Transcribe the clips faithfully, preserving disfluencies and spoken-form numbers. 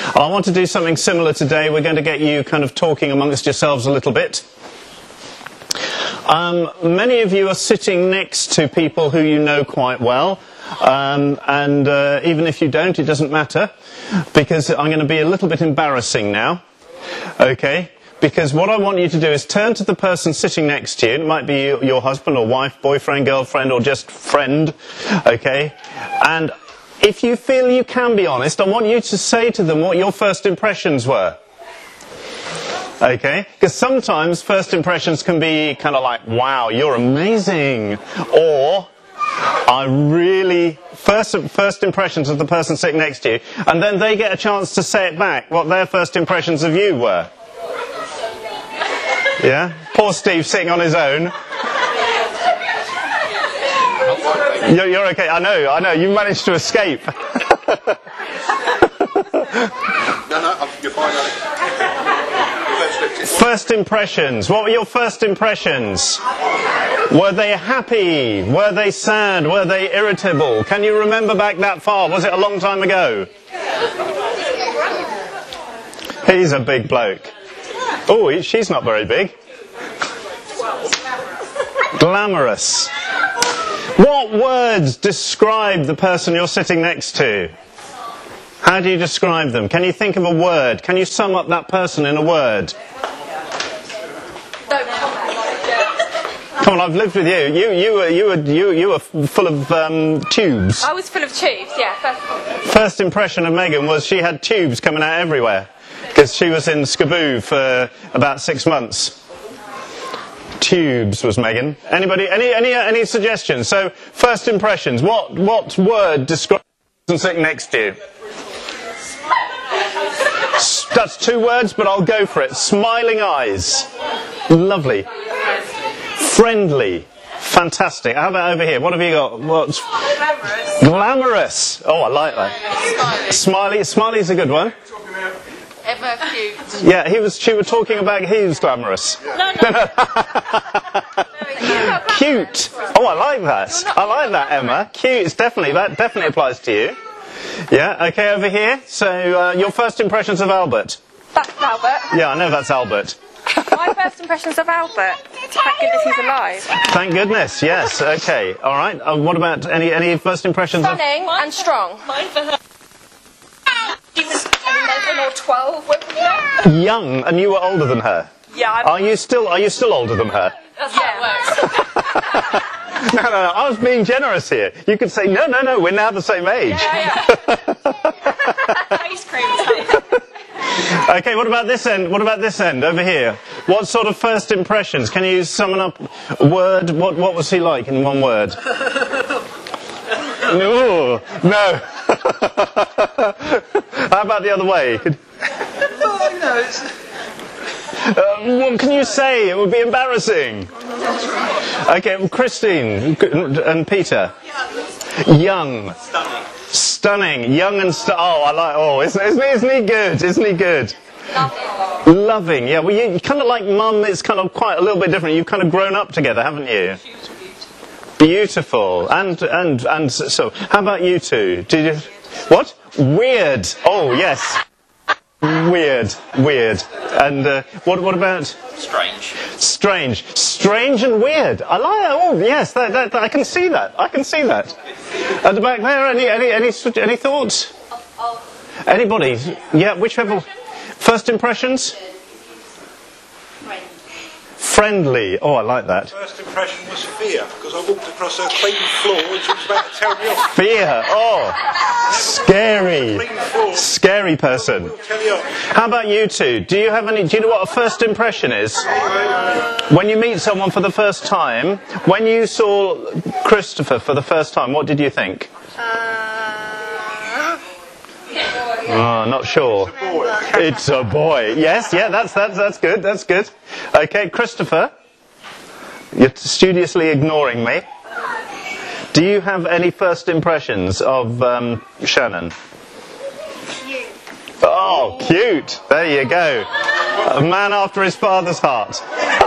I want to do something similar today. We're going to get you kind of talking amongst yourselves a little bit. Um, many of you are sitting next to people who you know quite well, um, and uh, even if you don't, it doesn't matter, because I'm going to be a little bit embarrassing now, okay? Because what I want you to do is turn to the person sitting next to you. It might be your husband or wife, boyfriend, girlfriend, or just friend, okay? And if you feel you can be honest, I want you to say to them what your first impressions were. Okay? Because sometimes first impressions can be kind of like, wow, you're amazing. Or, I really, first, first impressions of the person sitting next to you. And then they get a chance to say it back, what their first impressions of you were. Yeah? Poor Steve sitting on his own. You're, you're okay, I know, I know, you managed to escape. No, no, you're fine. First impressions. What were your first impressions? Were they happy? Were they sad? Were they irritable? Can you remember back that far? Was it a long time ago? He's a big bloke. Oh, she's not very big. Glamorous. What words describe the person you're sitting next to? How do you describe them? Can you think of a word? Can you sum up that person in a word? Come on, I've lived with you. You, you were, you were, you, you were full of um, tubes. I was full of tubes. Yeah. First, First impression of Megan was she had tubes coming out everywhere because she was in Skaboo for about six months. Tubes was Megan. Anybody? Any? Any? Any suggestions? So, first impressions. What? What word describes the person sitting next to you? That's two words, but I'll go for it. Smiling eyes. Lovely. Friendly. Fantastic. How about over here? What have you got? What's glamorous. Glamorous. Oh, I like that. Smiley. Smiley's a good one. Ever cute. Yeah, he was. She was talking about he was glamorous. No, no. Cute. Oh, I like that. I like that, Emma. Cute. It's definitely that. Definitely applies to you. Yeah. Okay. Over here. So, uh, your first impressions of Albert. That's Albert. Yeah, I know that's Albert. My first impressions of Albert. Thank goodness he's alive. Thank goodness. Yes. Okay. All right. Uh, what about any any first impressions? Stunning of... and strong. Mine for her. She was eleven or twelve when we met. Young, and you were older than her. Yeah. I'm... Are you still? Are you still older than her? That's how it works. No, no, no. I was being generous here. You could say, no, no, no. We're now the same age. Yeah, yeah. Ice cream time. Okay, what about this end? What about this end over here? What sort of first impressions? Can you sum up a word? What what was he like in one word? No, no. How about the other way? Could... Oh, you know, it's... Uh, what can you say? It would be embarrassing. Okay, well, Christine and Peter. Young. Stunning. Stunning. Young and st- Oh, I like... Oh, isn't, isn't, he, isn't he good? Isn't he good? Loving. Loving. Yeah, well, you, you kind of like Mum. It's kind of quite a little bit different. You've kind of grown up together, haven't you? Beautiful. And, and, and so, how about you two? Did you... What? Weird. Oh, yes. Weird, weird. And uh, what what about... Strange. Strange. Strange and weird. I like that. Oh, yes, that, that, that, I can see that. I can see that. At the back there, any any any, any thoughts? Anybody? Yeah, whichever. First impressions? Friendly. Oh, I like that. First impression was fear, because I walked across her clean floor and she was about to tell me off. Fear. Oh, scary. Scary person. Tell you off. How about you two? Do you have any? Do you know what a first impression is? When you meet someone for the first time, when you saw Christopher for the first time, what did you think? Uh, Oh, not sure. It's a boy. Yes, yeah, that's that's that's good. That's good. Okay, Christopher, you're studiously ignoring me. Do you have any first impressions of um, Shannon? cute. Oh, cute. There you go. A man after his father's heart.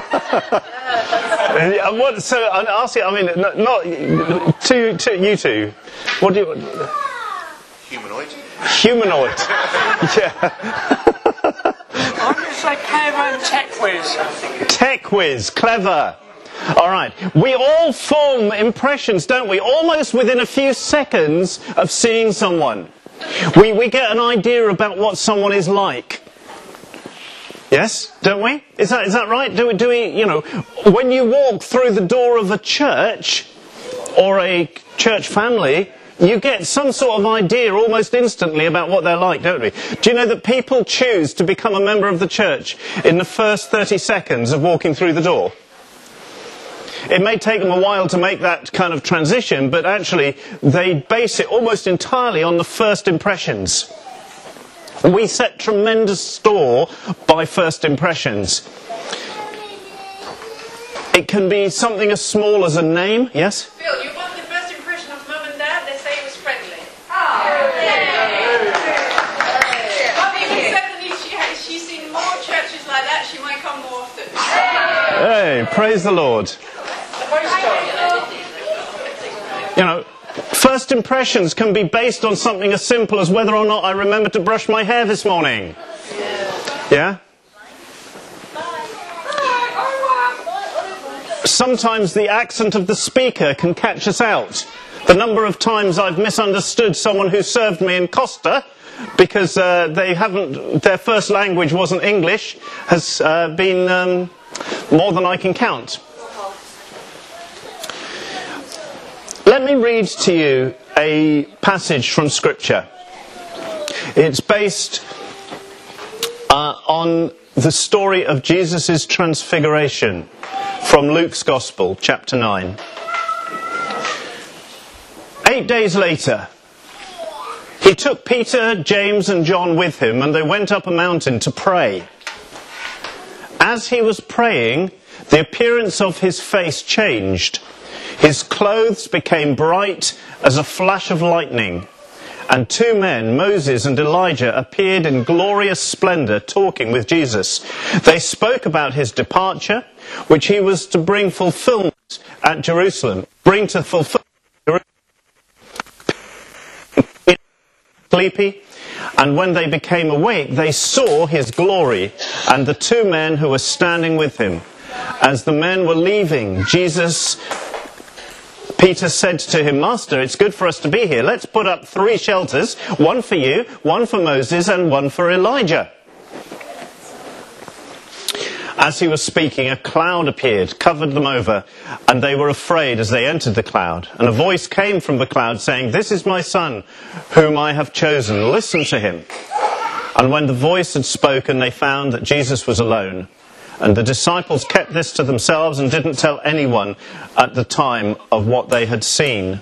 And what, so, I'll ask you, I mean, not, not two, two, you two. What do you... Humanoid. Humanoid. Yeah. I'm going to say clever and tech whiz. Tech whiz. Clever. All right. We all form impressions, don't we? Almost within a few seconds of seeing someone. We, we get an idea about what someone is like. Yes, don't we? Is that is that right? Do we, do we, you know, when you walk through the door of a church or a church family, you get some sort of idea almost instantly about what they're like, don't we? Do you know that people choose to become a member of the church in the first thirty seconds of walking through the door? It may take them a while to make that kind of transition, but actually they base it almost entirely on the first impressions. We set tremendous store by first impressions. It can be something as small as a name, yes? Phil, you want the first impression of Mum and Dad? They say it was friendly. Oh, But even suddenly she has, she's seen more churches like that, she might come more often. Hey, praise the Lord. You know, first impressions can be based on something as simple as whether or not I remember to brush my hair this morning. Yeah? Sometimes the accent of the speaker can catch us out. The number of times I've misunderstood someone who served me in Costa because uh, they haven't, their first language wasn't English has uh, been um, more than I can count. Let me read to you a passage from Scripture. It's based uh, on the story of Jesus' transfiguration from Luke's Gospel, chapter nine. Eight days later, he took Peter, James and John with him, and they went up a mountain to pray. As he was praying, the appearance of his face changed. His clothes became bright as a flash of lightning, and two men, Moses and Elijah, appeared in glorious splendor talking with Jesus. They spoke about his departure, which he was to bring fulfillment at Jerusalem. Bring to fulfillment sleepy, and when they became awake, they saw his glory and the two men who were standing with him. As the men were leaving, Jesus Peter said to him, Master, it's good for us to be here. Let's put up three shelters, one for you, one for Moses, and one for Elijah. As he was speaking, a cloud appeared, covered them over, and they were afraid as they entered the cloud. And a voice came from the cloud saying, This is my son, whom I have chosen. Listen to him. And when the voice had spoken, they found that Jesus was alone. And the disciples kept this to themselves and didn't tell anyone at the time of what they had seen.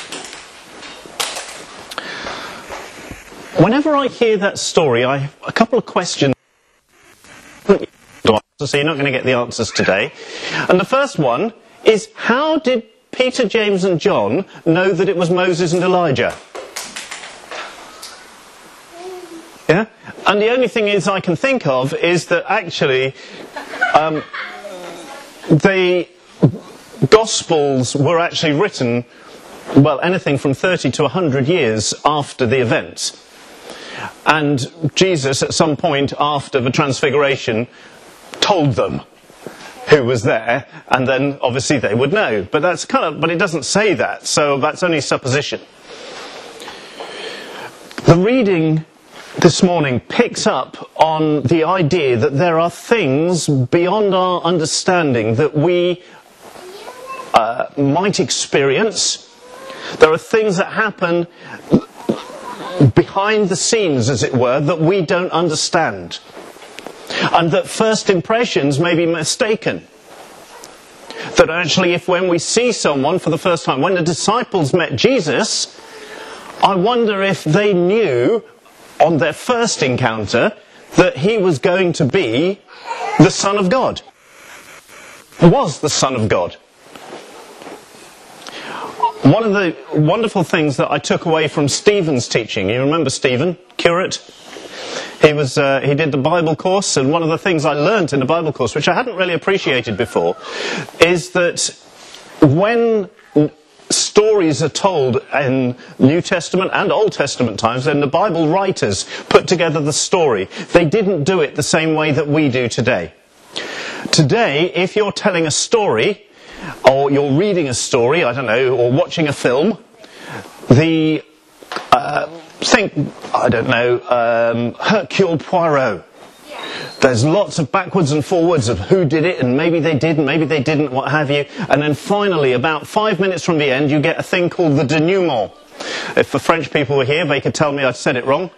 Whenever I hear that story, I have a couple of questions. So you're not going to get the answers today. And the first one is, how did Peter, James and John know that it was Moses and Elijah? Yeah? And the only thing is I can think of is that actually um, the Gospels were actually written, well, anything from thirty to one hundred years after the event. And Jesus, at some point after the Transfiguration, told them who was there, and then obviously they would know. But that's kind of, but it doesn't say that, so that's only supposition. The reading this morning picks up on the idea that there are things beyond our understanding that we uh, might experience. There are things that happen behind the scenes, as it were, that we don't understand. And that first impressions may be mistaken. That actually, if when we see someone for the first time, when the disciples met Jesus, I wonder if they knew on their first encounter that he was going to be the Son of God. Was the Son of God. One of the wonderful things that I took away from Stephen's teaching, you remember Stephen, curate? He was uh, he did the Bible course, and one of the things I learnt in the Bible course, which I hadn't really appreciated before, is that when stories are told in New Testament and Old Testament times, then the Bible writers put together the story. They didn't do it the same way that we do today. Today, if you're telling a story, or you're reading a story, I don't know, or watching a film, the, uh, think, I don't know, um, Hercule Poirot. There's lots of backwards and forwards of who did it, and maybe they did, and maybe they didn't, what have you. And then finally, about five minutes from the end, you get a thing called the denouement. If the French people were here, they could tell me I said it wrong.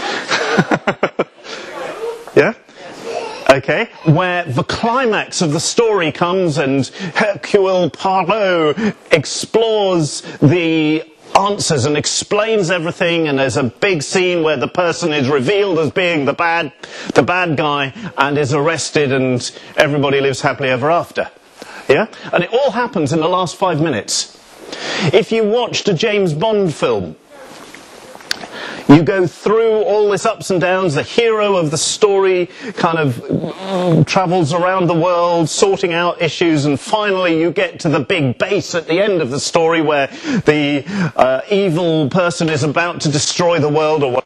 Yeah? Okay, where the climax of the story comes and Hercule Poirot explores the answers and explains everything, and there's a big scene where the person is revealed as being the bad, the bad guy and is arrested, and everybody lives happily ever after. Yeah? And it all happens in the last five minutes. If you watched a James Bond film, you go through all this ups and downs, the hero of the story kind of travels around the world sorting out issues, and finally you get to the big base at the end of the story where the uh, evil person is about to destroy the world or whatever.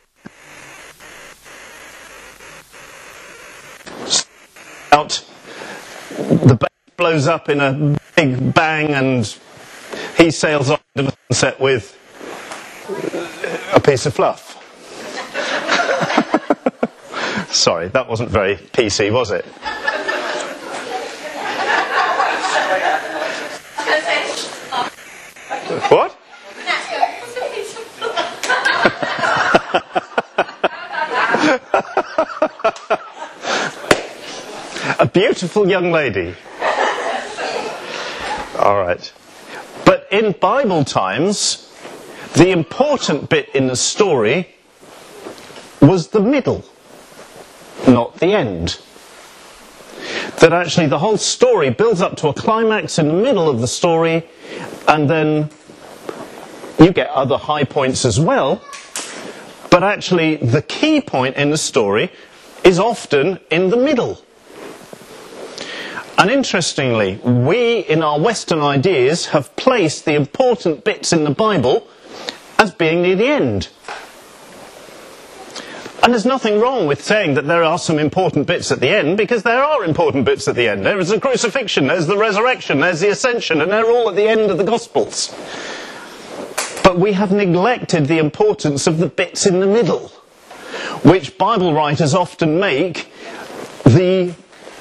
Out, the base blows up in a big bang and he sails off into the sunset with a piece of fluff. Sorry, that wasn't very P C, was it? What? A beautiful young lady. All right. But in Bible times, the important bit in the story was the middle, not the end. That actually the whole story builds up to a climax in the middle of the story, and then you get other high points as well, but actually the key point in the story is often in the middle. And interestingly, we in our Western ideas have placed the important bits in the Bible as being near the end. And there's nothing wrong with saying that there are some important bits at the end, because there are important bits at the end. There is the crucifixion, there's the resurrection, there's the ascension, and they're all at the end of the Gospels. But we have neglected the importance of the bits in the middle, which Bible writers often make the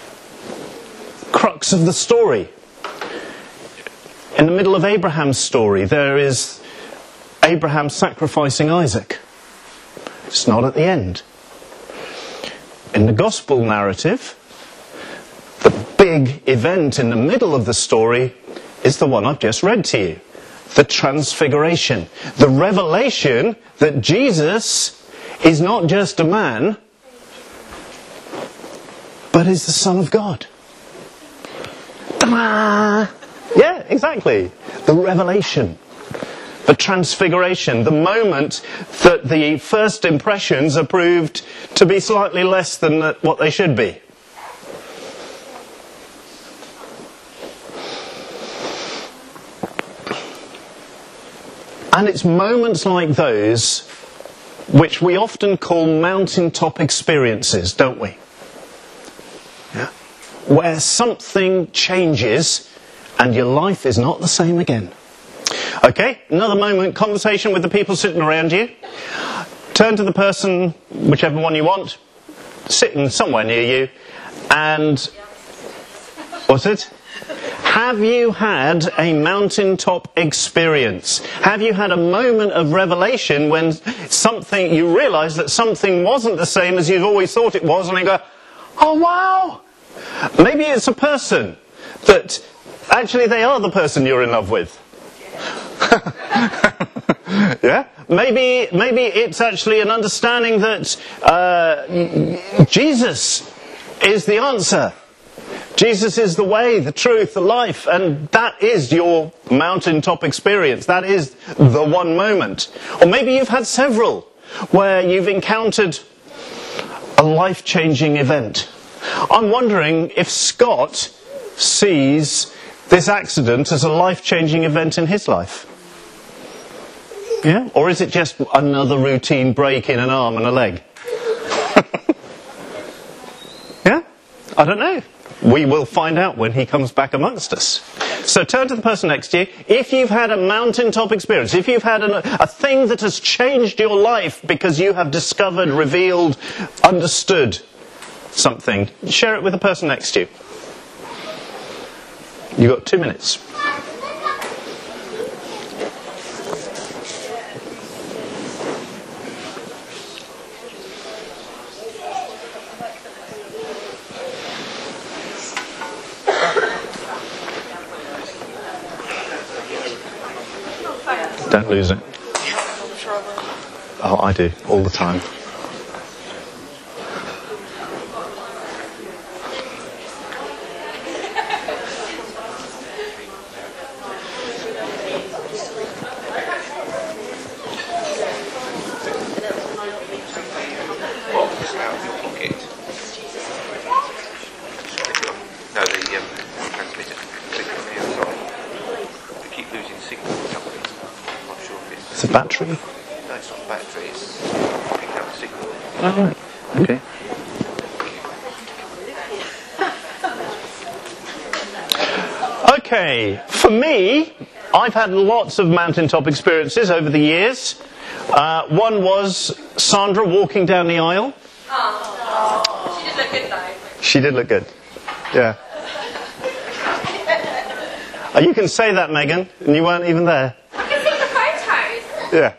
crux of the story. In the middle of Abraham's story, there is Abraham sacrificing Isaac. It's not at the end. In the gospel narrative, the big event in the middle of the story is the one I've just read to you. The transfiguration. The revelation that Jesus is not just a man, but is the Son of God. Yeah, exactly. The revelation. The transfiguration, the moment that the first impressions are proved to be slightly less than what they should be. And it's moments like those which we often call mountaintop experiences, don't we? Yeah? Where something changes and your life is not the same again. Okay, another moment, conversation with the people sitting around you. Turn to the person, whichever one you want, sitting somewhere near you, and what's it? Have you had a mountaintop experience? Have you had a moment of revelation when something, you realise that something wasn't the same as you've always thought it was, and you go, oh wow! Maybe it's a person that actually they are the person you're in love with. Yeah, maybe maybe it's actually an understanding that uh, Jesus is the answer. Jesus is the way, the truth, the life, and that is your mountaintop experience. That is the one moment. Or maybe you've had several where you've encountered a life-changing event. I'm wondering if Scott sees this accident as a life-changing event in his life? Yeah? Or is it just another routine break in an arm and a leg? Yeah? I don't know. We will find out when he comes back amongst us. So turn to the person next to you. If you've had a mountaintop experience, if you've had an, a thing that has changed your life because you have discovered, revealed, understood something, share it with the person next to you. You've got two minutes. Don't lose it. Oh, I do, all the time. No, the um, transmitter. Click on the outside. We keep losing signal or something. I'm not sure if it's... It's a battery? No, it's not a battery. It's picking up the signal. Oh, right. Okay. Okay, for me, I've had lots of mountaintop experiences over the years. Uh, one was Sandra walking down the aisle. Oh, she did look good though. She did look good. Yeah. Oh, you can say that, Megan, and you weren't even there. I can see the photos. Yeah.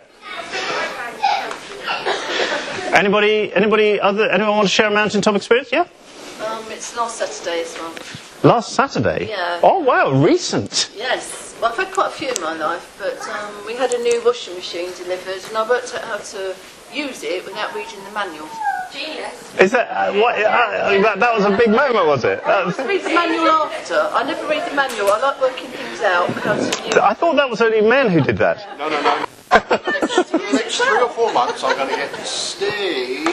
Anybody, anybody other, anyone want to share a mountaintop experience? Yeah? Um, it's last Saturday as well. Last Saturday? Yeah. Oh, wow, recent. Yes. Well, I've had quite a few in my life, but um, we had a new washing machine delivered, and I worked out how to use it without reading the manual. Genius. Is that, uh, what, uh, that, that was a big moment, was it? That was, I read the manual after. I never read the manual. I like working things out, how to use it. I thought that was only men who did that. No, no, no. For the next three or four months, I'm going to get Steve.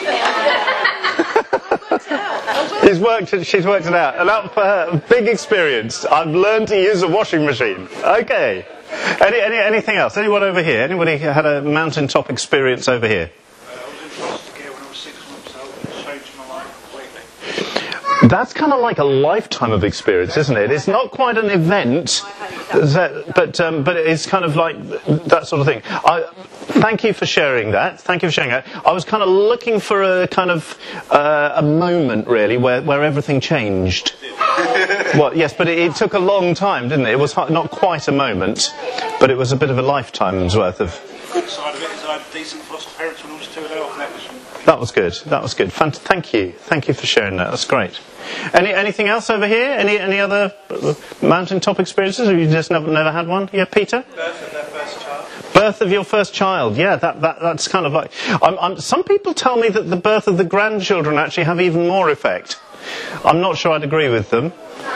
She's worked it, she's worked it out. And that for her, big experience. I've learned to use a washing machine. Okay. Any, any, anything else? Anyone over here? Anybody had a mountaintop experience over here? Uh, I was in foster care when I was six months old. It changed my life completely. That's kind of like a lifetime of experience, isn't it? It's not quite an event, that, but um, but it's kind of like that sort of thing. I, thank you for sharing that. Thank you for sharing that. I was kind of looking for a kind of uh, a moment, really, where, where everything changed. Well, yes, but it, it took a long time, didn't it? It was not quite a moment, but it was a bit of a lifetime's worth of... The good side of it is I had decent foster parents when I was two and a half, and that was... That was good. That was good. Fant- thank you. Thank you for sharing that. That's great. Any anything else over here? Any any other mountaintop experiences? Have you just never never had one? Yeah, Peter. Birth of their first child. Birth of your first child. Yeah, that, that that's kind of like. I'm, I'm, some people tell me that the birth of the grandchildren actually have even more effect. I'm not sure I'd agree with them.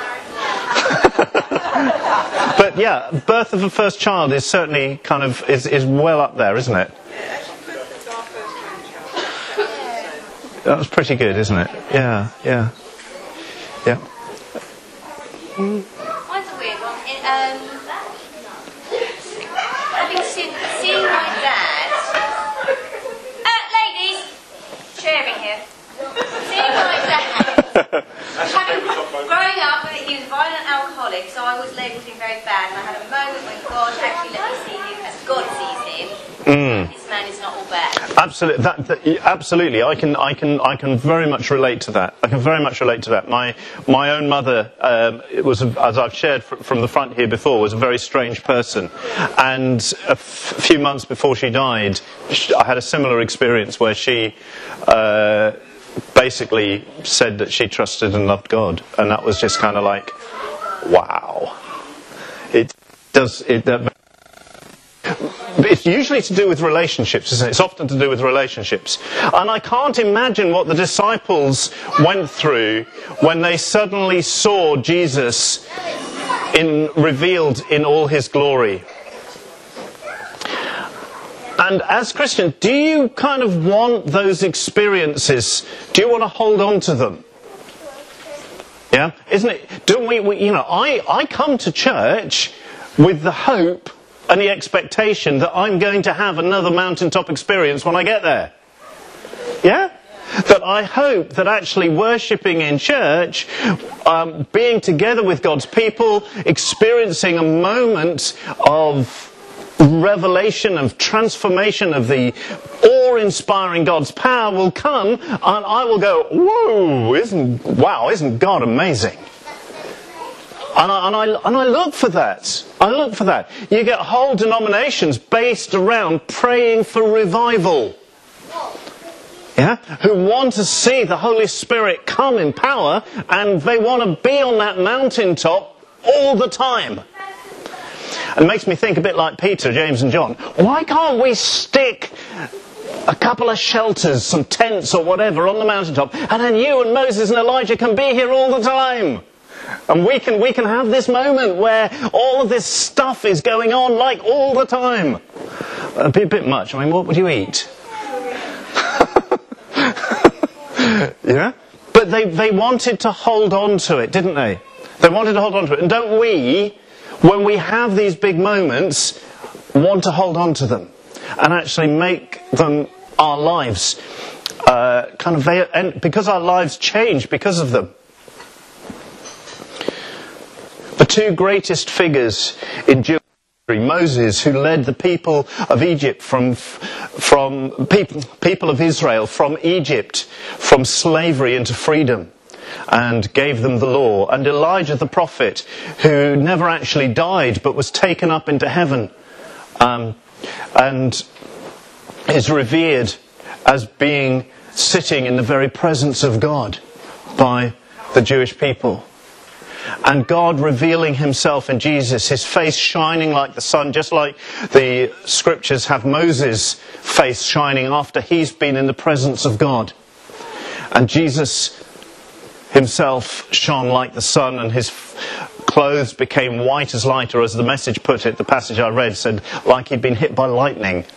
But yeah, birth of a first child is certainly kind of is is well up there, isn't it? That was pretty good, isn't it? Yeah, yeah, yeah. Mine's a weird one. It, um, having seen, seen my dad. Uh, ladies, sharing here. Seeing my dad. having, growing up, he was a violent alcoholic, so I was labelled him very bad. And I had a moment when God actually let me see him as God sees him. Mm. This man is not all bad. Absolutely, that, that, absolutely. I can, I can, I can very much relate to that. I can very much relate to that. My, my own mother, um, it was, as I've shared fr- from the front here before, was a very strange person. And a f- few months before she died, sh- I had a similar experience where she uh, basically said that she trusted and loved God, and that was just kind of like, wow. It does it. Uh, It's usually to do with relationships, isn't it? It's often to do with relationships. And I can't imagine what the disciples went through when they suddenly saw Jesus in, revealed in all his glory. And as Christians, do you kind of want those experiences? Do you want to hold on to them? Yeah, isn't it? Don't we, we you know, I, I come to church with the hope and the expectation that I'm going to have another mountaintop experience when I get there. Yeah? That I hope that actually worshipping in church, um, being together with God's people, experiencing a moment of revelation, of transformation, of the awe-inspiring God's power will come, and I will go, whoa, isn't, wow, isn't God amazing? And I, and, I, and I look for that. I look for that. You get whole denominations based around praying for revival. Yeah? Who want to see the Holy Spirit come in power, and they want to be on that mountaintop all the time. It makes me think a bit like Peter, James and John. Why can't we stick a couple of shelters, some tents or whatever on the mountaintop, and then you and Moses and Elijah can be here all the time? And we can, we can have this moment where all of this stuff is going on like all the time. A bit, a bit much. I mean, what would you eat? Yeah? But they, they wanted to hold on to it, didn't they? They wanted to hold on to it. And don't we, when we have these big moments, want to hold on to them and actually make them our lives uh, kind of, they, and because our lives change because of them. The two greatest figures in Jewish history, Moses, who led the people of Egypt from, from people, people of Israel from Egypt, from slavery into freedom, and gave them the law, and Elijah the prophet, who never actually died but was taken up into heaven, um, and is revered as being sitting in the very presence of God by the Jewish people. And God revealing himself in Jesus, his face shining like the sun, just like the scriptures have Moses' face shining after he's been in the presence of God. And Jesus himself shone like the sun, and his clothes became white as light, or as the Message put it, the passage I read said, like he'd been hit by lightning.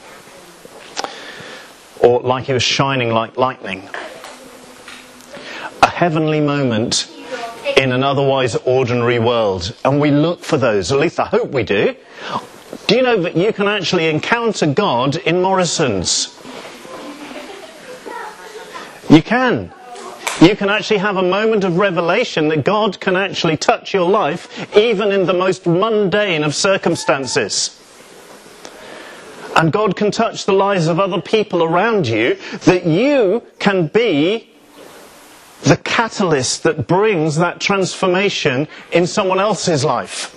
Or like he was shining like lightning. A heavenly moment in an otherwise ordinary world. And we look for those, at least I hope we do. Do you know that you can actually encounter God in Morrison's? You can. You can actually have a moment of revelation that God can actually touch your life, even in the most mundane of circumstances. And God can touch the lives of other people around you, that you can be the catalyst that brings that transformation in someone else's life.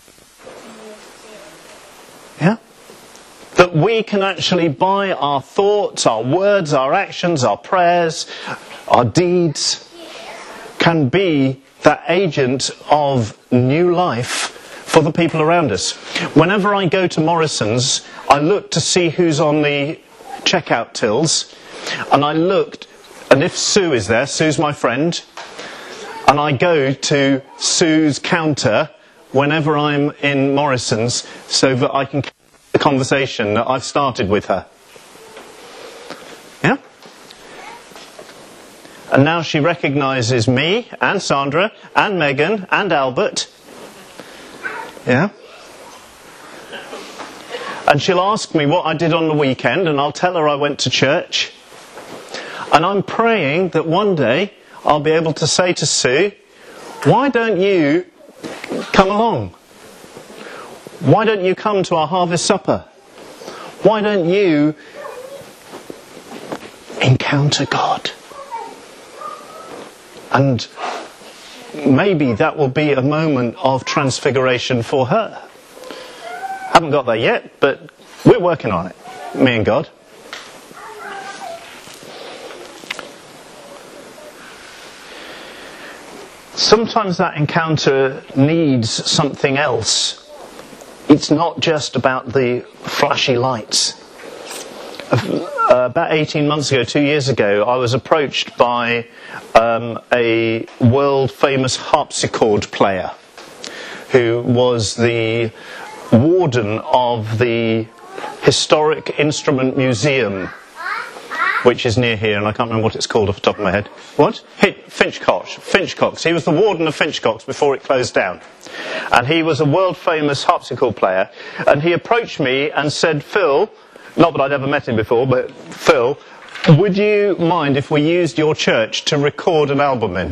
Yeah? That we can actually, by our thoughts, our words, our actions, our prayers, our deeds, can be that agent of new life for the people around us. Whenever I go to Morrison's, I look to see who's on the checkout tills, and I looked, and if Sue is there, Sue's my friend, and I go to Sue's counter whenever I'm in Morrison's so that I can carry the conversation that I've started with her. Yeah? And now she recognises me and Sandra and Megan and Albert. Yeah? And she'll ask me what I did on the weekend, and I'll tell her I went to church. And I'm praying that one day I'll be able to say to Sue, why don't you come along? Why don't you come to our harvest supper? Why don't you encounter God? And maybe that will be a moment of transfiguration for her. Haven't got there yet, but we're working on it, me and God. Sometimes that encounter needs something else. It's not just about the flashy lights. Uh, about eighteen months ago, two years ago, I was approached by um, a world famous harpsichord player who was the warden of the Historic Instrument Museum which is near here, and I can't remember what it's called off the top of my head. What? Finchcox. Finchcox. He was the warden of Finchcox before it closed down. And he was a world-famous harpsichord player. And he approached me and said, Phil, not that I'd ever met him before, but Phil, would you mind if we used your church to record an album in?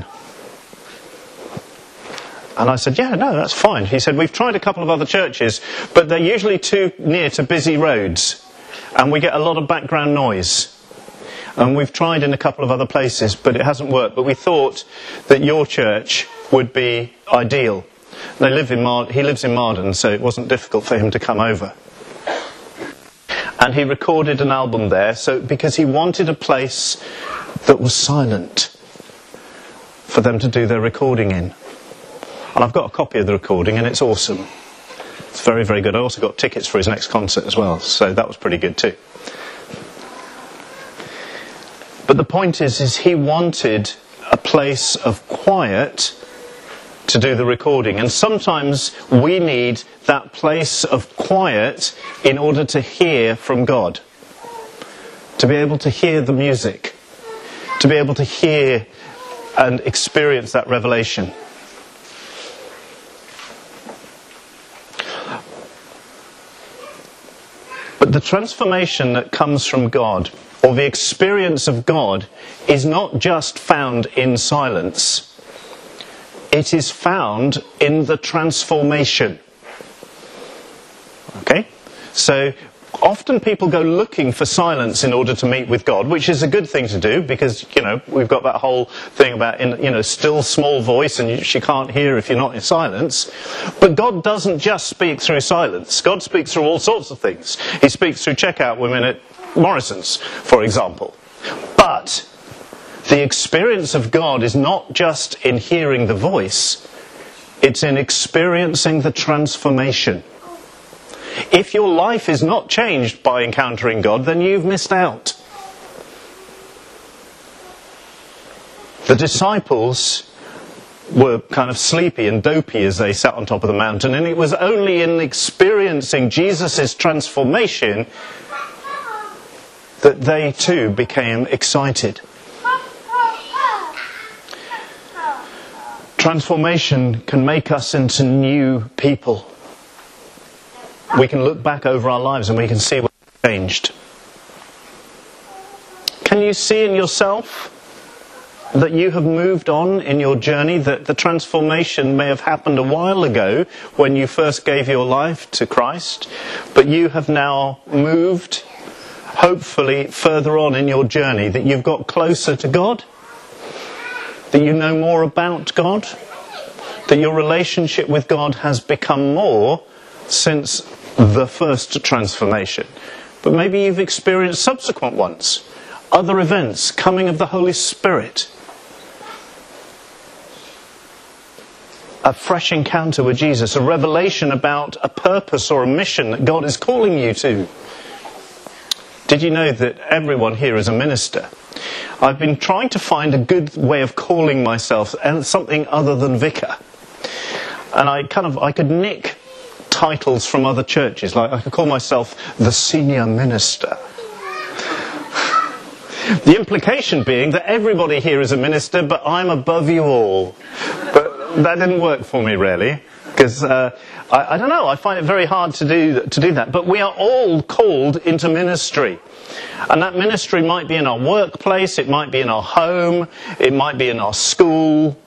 And I said, yeah, no, that's fine. He said, we've tried a couple of other churches, but they're usually too near to busy roads, and we get a lot of background noise. And we've tried in a couple of other places, but it hasn't worked. But we thought that your church would be ideal. They live in Mar- he lives in Marden, so it wasn't difficult for him to come over. And he recorded an album there, so because he wanted a place that was silent for them to do their recording in. And I've got a copy of the recording, and it's awesome. It's very, very good. I also got tickets for his next concert as well, so that was pretty good too. But the point is, is he wanted a place of quiet to do the recording. And sometimes we need that place of quiet in order to hear from God. To be able to hear the music. To be able to hear and experience that revelation. But the transformation that comes from God, or the experience of God, is not just found in silence. It is found in the transformation. Okay? So, often people go looking for silence in order to meet with God, which is a good thing to do, because, you know, we've got that whole thing about, in, you know, still small voice, and you, she can't hear if you're not in silence. But God doesn't just speak through silence. God speaks through all sorts of things. He speaks through checkout women at Morrison's, for example. But the experience of God is not just in hearing the voice, it's in experiencing the transformation. If your life is not changed by encountering God, then you've missed out. The disciples were kind of sleepy and dopey as they sat on top of the mountain, and it was only in experiencing Jesus' transformation that they too became excited. Transformation can make us into new people. We can look back over our lives and we can see what's changed. Can you see in yourself that you have moved on in your journey, that the transformation may have happened a while ago when you first gave your life to Christ, but you have now moved, hopefully, further on in your journey, that you've got closer to God, that you know more about God, that your relationship with God has become more since the first transformation. But maybe you've experienced subsequent ones, other events, coming of the Holy Spirit, a fresh encounter with Jesus, a revelation about a purpose or a mission that God is calling you to. Did you know that everyone here is a minister? I've been trying to find a good way of calling myself, and something other than vicar. And I kind of, I could nick titles from other churches, like I could call myself the senior minister. The implication being that everybody here is a minister, but I'm above you all. But that didn't work for me, really, because uh, I, I don't know, I find it very hard to do to do that. But we are all called into ministry. And that ministry might be in our workplace, it might be in our home, it might be in our school.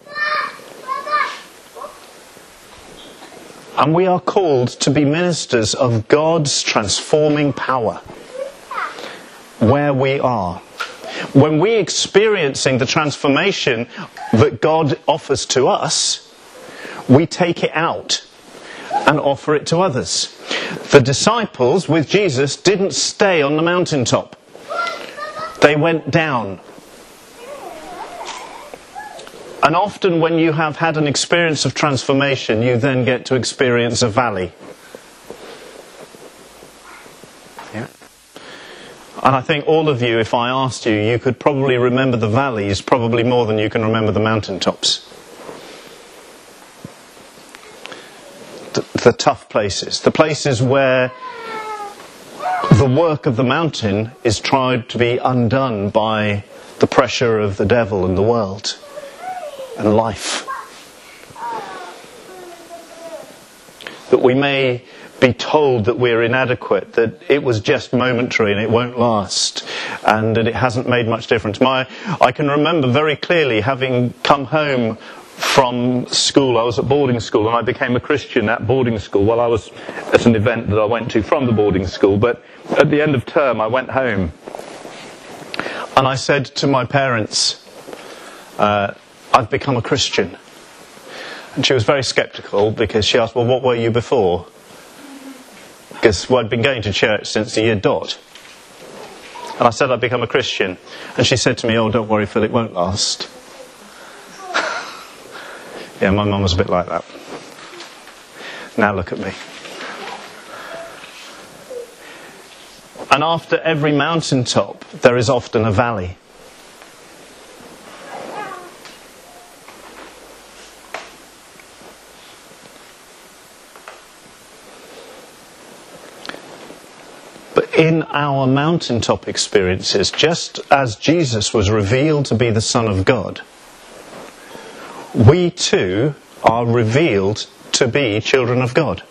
And we are called to be ministers of God's transforming power where we are. When we're experiencing the transformation that God offers to us, we take it out and offer it to others. The disciples with Jesus didn't stay on the mountaintop. They went down. And often when you have had an experience of transformation, you then get to experience a valley. Yeah. And I think all of you, if I asked you, you could probably remember the valleys probably more than you can remember the mountaintops. The, the tough places, the places where the work of the mountain is tried to be undone by the pressure of the devil and the world and life. That we may be told that we're inadequate, that it was just momentary and it won't last, and that it hasn't made much difference. My, I can remember very clearly having come home from school. I was at boarding school and I became a Christian at boarding school while I was at an event that I went to from the boarding school. But at the end of term I went home and I said to my parents, uh, I've become a Christian. And she was very sceptical because she asked, well, what were you before? Because well, I'd been going to church since the year dot. And I said I'd become a Christian. And she said to me, oh, don't worry, Phil, it won't last. Yeah, my mum was a bit like that. Now look at me. And after every mountaintop, there is often a valley. But in our mountaintop experiences, just as Jesus was revealed to be the Son of God, we too are revealed to be children of God.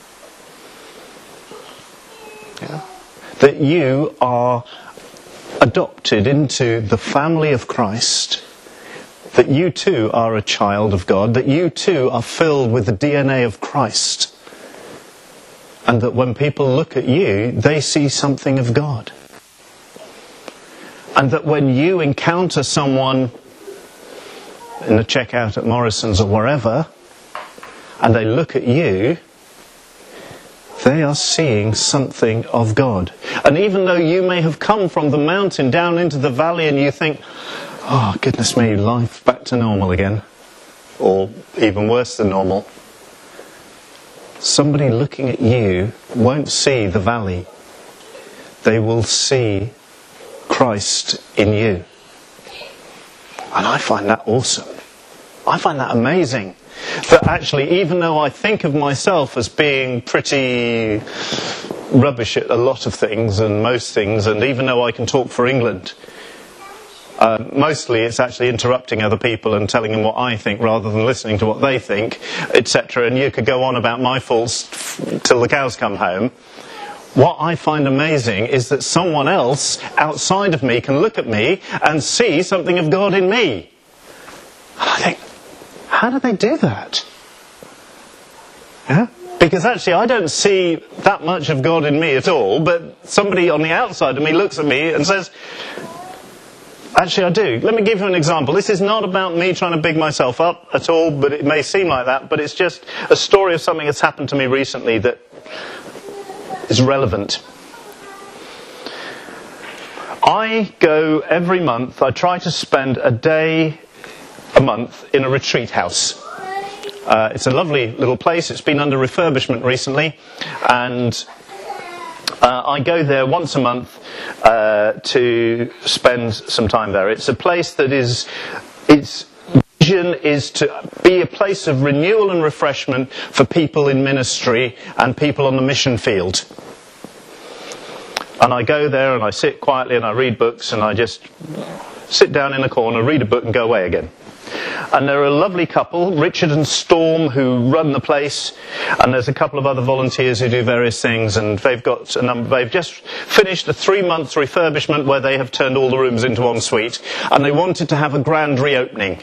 Yeah. That you are adopted into the family of Christ, that you too are a child of God, that you too are filled with the D N A of Christ, and that when people look at you, they see something of God. And that when you encounter someone in the checkout at Morrison's or wherever, and they look at you, they are seeing something of God. And even though you may have come from the mountain down into the valley and you think, oh goodness me, life back to normal again, or even worse than normal, somebody looking at you won't see the valley. They will see Christ in you. And I find that awesome. I find that amazing. That actually, even though I think of myself as being pretty rubbish at a lot of things and most things, and even though I can talk for England, uh, mostly it's actually interrupting other people and telling them what I think rather than listening to what they think, et cetera. And you could go on about my faults f- till the cows come home. What I find amazing is that someone else outside of me can look at me and see something of God in me. And I think, how do they do that? Yeah? Because actually I don't see that much of God in me at all, but somebody on the outside of me looks at me and says, actually I do. Let me give you an example. This is not about me trying to big myself up at all, but it may seem like that, but it's just a story of something that's happened to me recently that is relevant. I go every month, I try to spend a day a month in a retreat house. Uh, it's a lovely little place. It's been under refurbishment recently, and uh, I go there once a month uh, to spend some time there. It's a place that is, its vision is to be a place of renewal and refreshment for people in ministry and people on the mission field. And I go there and I sit quietly and I read books and I just sit down in a corner, read a book and go away again. And there are a lovely couple, Richard and Storm, who run the place, and there's a couple of other volunteers who do various things, and they've got a number, they've just finished a three month refurbishment where they have turned all the rooms into en suite, and they wanted to have a grand reopening.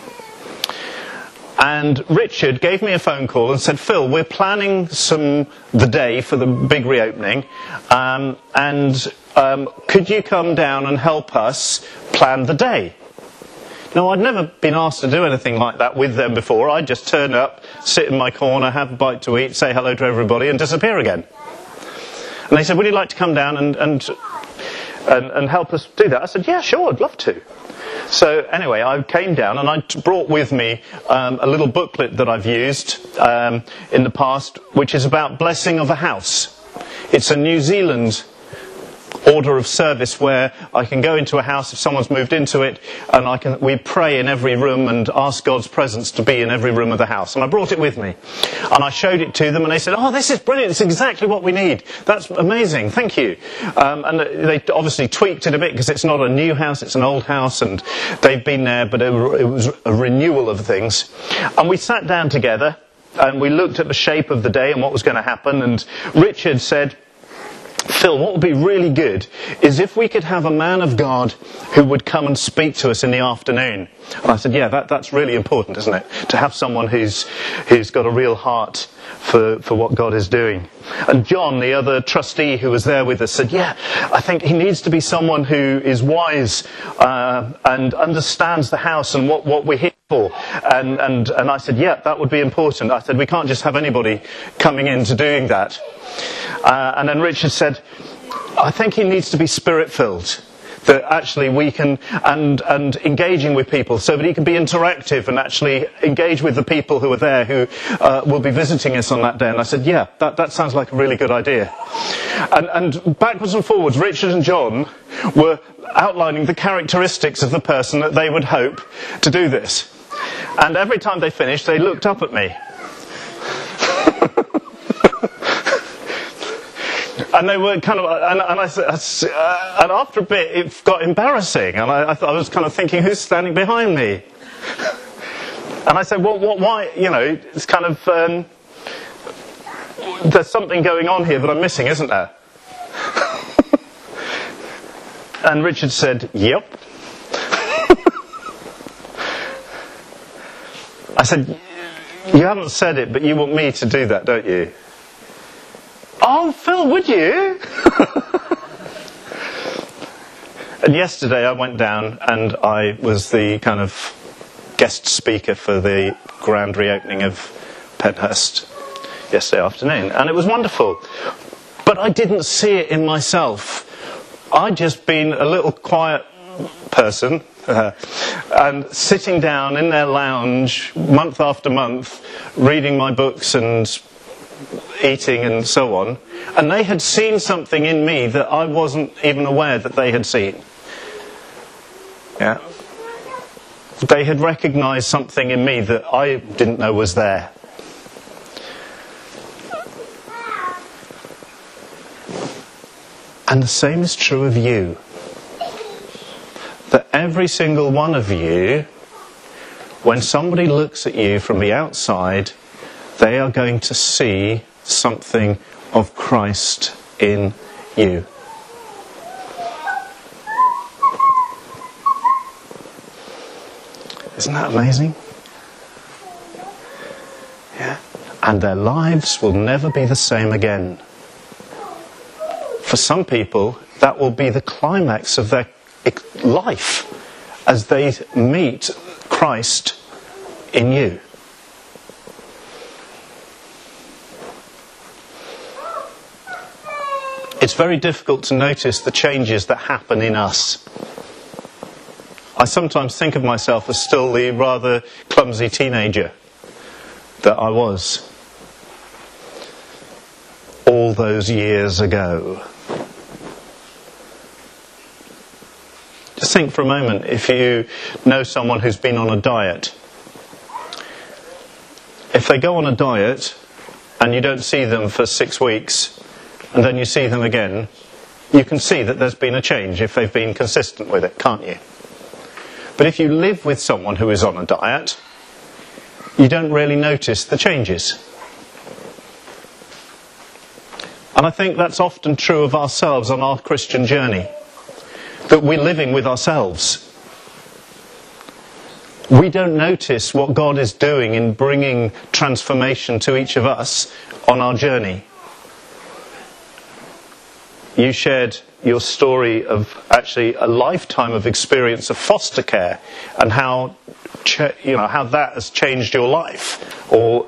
And Richard gave me a phone call and said, Phil, we're planning some the day for the big reopening, um, and um, could you come down and help us plan the day? Now, I'd never been asked to do anything like that with them before. I'd just turn up, sit in my corner, have a bite to eat, say hello to everybody and disappear again. And they said, would you like to come down and, and, and, and help us do that? I said, yeah, sure, I'd love to. So anyway, I came down and I brought with me um, a little booklet that I've used um, in the past, which is about blessing of a house. It's a New Zealand order of service where I can go into a house if someone's moved into it, and I can we pray in every room and ask God's presence to be in every room of the house. And I brought it with me, and I showed it to them, and they said, "Oh, this is brilliant! It's exactly what we need. That's amazing. Thank you." Um, and they obviously tweaked it a bit because it's not a new house; it's an old house, and they've been there, but it was a renewal of things. And we sat down together, and we looked at the shape of the day and what was going to happen. And Richard said, "Phil, what would be really good is if we could have a man of God who would come and speak to us in the afternoon." And I said, "Yeah, that, that's really important, isn't it? To have someone who's who's got a real heart for, for what God is doing." And John, the other trustee who was there with us, said, "Yeah, I think he needs to be someone who is wise uh, and understands the house and what, what we're here for." And, and, and I said, "Yeah, that would be important." I said, "We can't just have anybody coming into doing that." Uh, and then Richard said, "I think he needs to be spirit-filled, that actually we can, and, and engaging with people so that he can be interactive and actually engage with the people who are there who uh, will be visiting us on that day." And I said, "Yeah, that, that sounds like a really good idea." And, and backwards and forwards, Richard and John were outlining the characteristics of the person that they would hope to do this. And every time they finished, they looked up at me. And they were kind of, and, and I said, uh, and after a bit, it got embarrassing, and I, I, thought, I was kind of thinking, who's standing behind me? And I said, well, what, why? You know, it's kind of, um, there's something going on here that I'm missing, isn't there? And Richard said, "Yep." I said, "You haven't said it, but you want me to do that, don't you?" "Oh, Phil, would you?" And yesterday I went down and I was the kind of guest speaker for the grand reopening of Penhurst yesterday afternoon. And it was wonderful. But I didn't see it in myself. I'd just been a little quiet person uh, and sitting down in their lounge month after month, reading my books and eating and so on, and they had seen something in me that I wasn't even aware that they had seen. Yeah. They had recognised something in me that I didn't know was there. And the same is true of you. That every single one of you, when somebody looks at you from the outside, they are going to see something of Christ in you. Isn't that amazing? Yeah. And their lives will never be the same again. For some people, that will be the climax of their life as they meet Christ in you. It's very difficult to notice the changes that happen in us. I sometimes think of myself as still the rather clumsy teenager that I was all those years ago. Just think for a moment, if you know someone who's been on a diet. If they go on a diet and you don't see them for six weeks, and then you see them again, you can see that there's been a change if they've been consistent with it, can't you? But if you live with someone who is on a diet, you don't really notice the changes. And I think that's often true of ourselves on our Christian journey, that we're living with ourselves. We don't notice what God is doing in bringing transformation to each of us on our journey. You shared your story of actually a lifetime of experience of foster care and how, you know, how that has changed your life. Or,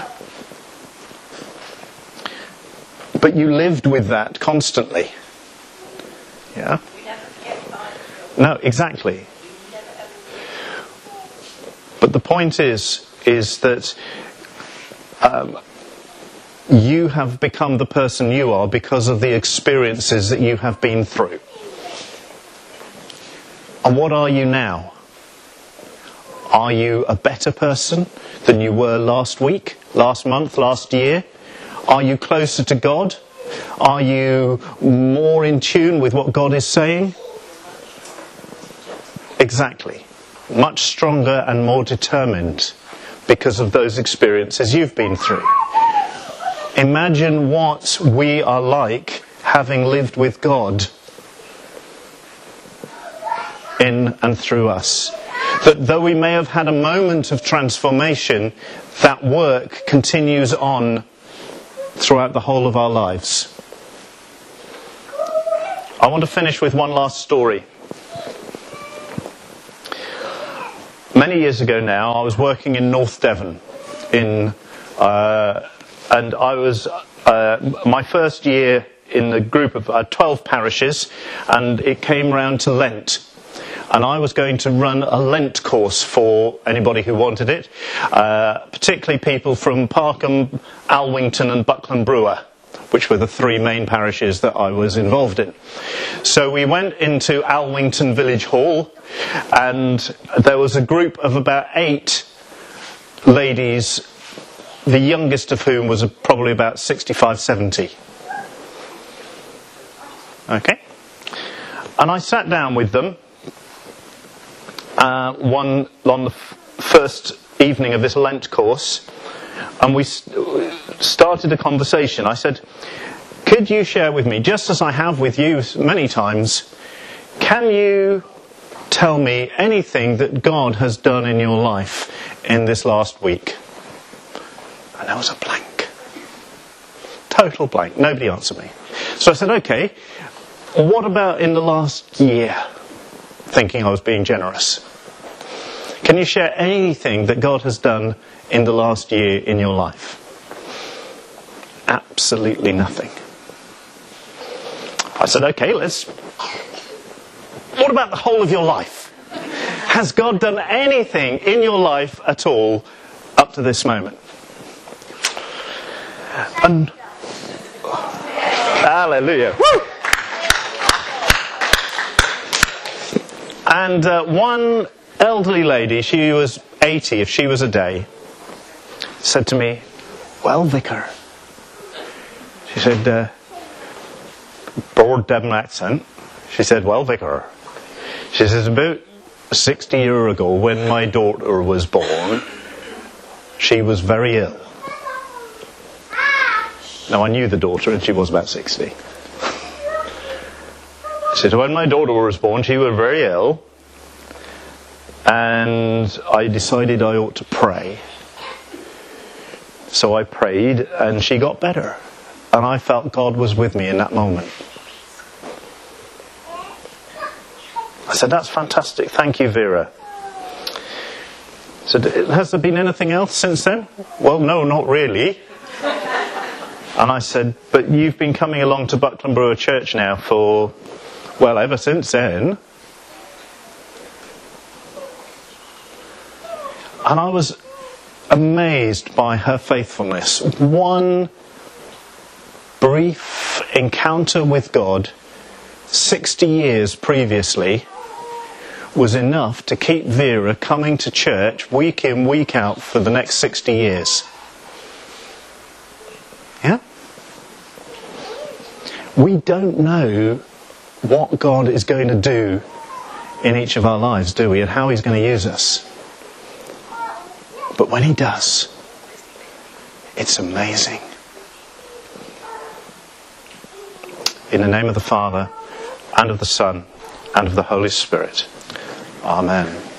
but you lived with that constantly. Yeah? No, exactly. But the point is, is that um, you have become the person you are because of the experiences that you have been through. And what are you now? Are you a better person than you were last week, last month, last year? Are you closer to God? Are you more in tune with what God is saying? Exactly. Much stronger and more determined because of those experiences you've been through. Imagine what we are like having lived with God in and through us. That though we may have had a moment of transformation, that work continues on throughout the whole of our lives. I want to finish with one last story. Many years ago now, I was working in North Devon, in, uh, and I was uh, my first year in a group of uh, twelve parishes, and it came round to Lent. And I was going to run a Lent course for anybody who wanted it, uh, particularly people from Parkham, Alwington and Buckland Brewer, which were the three main parishes that I was involved in. So we went into Alwington Village Hall, and there was a group of about eight ladies, the youngest of whom was probably about sixty-five, seventy. Okay? And I sat down with them uh, one on the f- first evening of this Lent course, and we st- started a conversation. I said, could you share with me, just as I have with you many times, can you tell me anything that God has done in your life in this last week? And there was a blank. Total blank. Nobody answered me. So I said, okay, what about in the last year? Thinking I was being generous. Can you share anything that God has done in the last year in your life? Absolutely nothing. I said, okay, let's... What about the whole of your life? Has God done anything in your life at all up to this moment? And... Hallelujah. Woo! And uh, one elderly lady, she was eighty if she was a day, said to me, well, Vicar, she said, uh, broad Devon accent, she said, well, Vicar, she says, about sixty years ago when my daughter was born, she was very ill. Now, I knew the daughter and she was about sixty. She said, when my daughter was born, she was very ill, and I decided I ought to pray. So I prayed, and she got better. And I felt God was with me in that moment. I said, that's fantastic. Thank you, Vera. I said, has there been anything else since then? Well, no, not really. And I said, but you've been coming along to Buckland Brewer Church now for... well, ever since then. And I was amazed by her faithfulness. One brief encounter with God, sixty years previously, was enough to keep Vera coming to church week in, week out for the next sixty years. Yeah? We don't know what God is going to do in each of our lives, do we? And how He's going to use us. But when He does, it's amazing. In the name of the Father, and of the Son, and of the Holy Spirit. Amen.